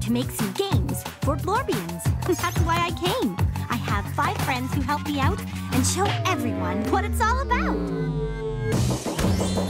to make some games for Blorbians. That's why I came. I have 5 friends who help me out and show everyone what it's all about.